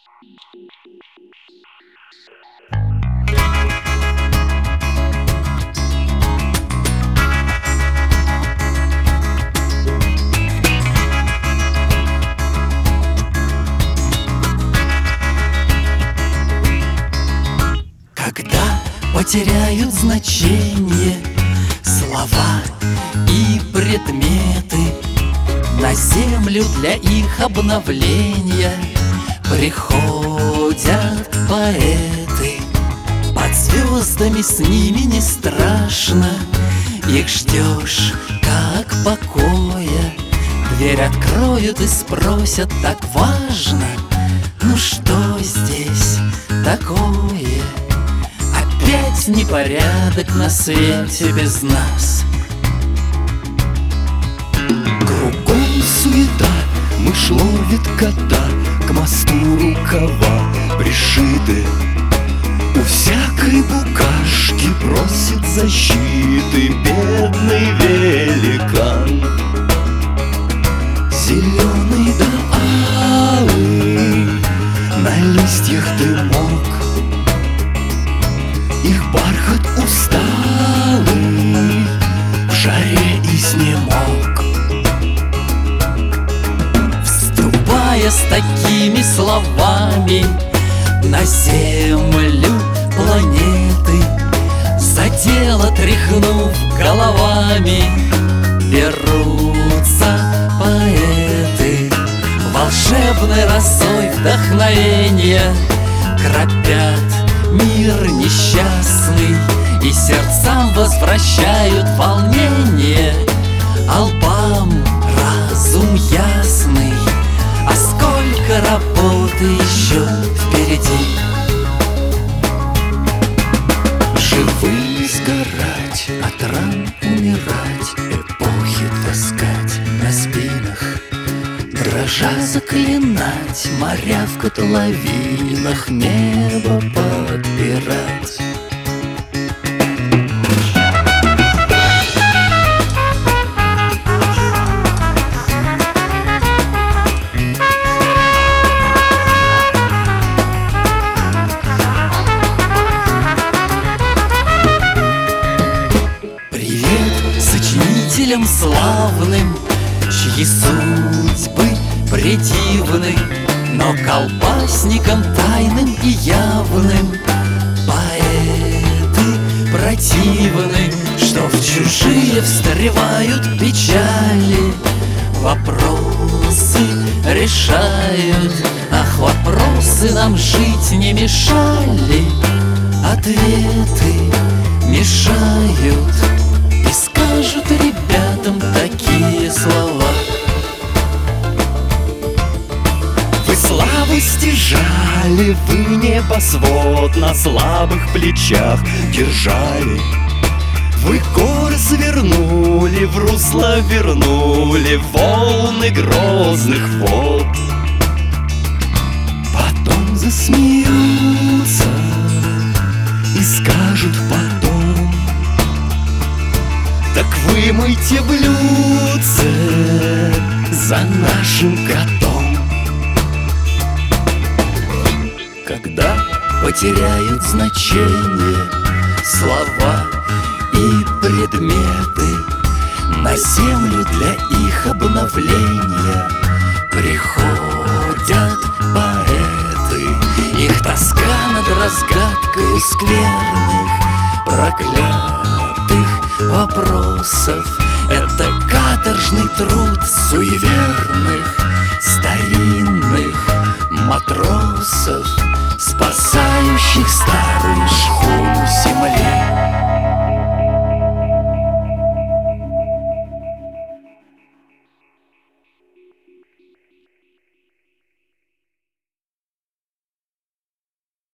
Когда потеряют значение слова и предметы, на землю для их обновления приходят поэты. Под звездами с ними не страшно, их ждешь как покоя. Дверь откроют и спросят: так важно, ну что здесь такое? Опять непорядок на свете без нас. Кругом суета, мышь ловит кота, к мосту рукава пришиты. У всякой букашки просит защиты бедный великан. Зеленый да алый, на листьях дымок, их бархат усталый в жаре изнемог. Вступая с такими словами на землю планеты, за дело тряхнув головами, берутся поэты. Волшебной росой вдохновения кропят мир несчастный и сердцам возвращают волнение, а лбам разум ясный. А сколько работы еще впереди! Живыми сгорать, от ран умирать, эпохи таскать на спинах, дрожа заклинать, моря в котловинах, небо подпирать. Сочинителям славным, чьи судьбы предивны, но колбасникам тайным и явным поэты противны, что в чужие встревают печали, вопросы решают. Ах, вопросы нам жить не мешали, ответы мешают. И скажут ребятам такие слова: вы славы стяжали, вы небосвод на слабых плечах держали. Вы горы свернули, в русло вернули волны грозных вод. Потом засмеются и скажут потом: так вымойте блюдце за нашим котом. Когда потеряют значение слова и предметы, на землю для их обновления приходят поэты. Их тоска над разгадкой скверных, проклятых вопросов — это каторжный труд суеверных старинных матросов, спасающих старых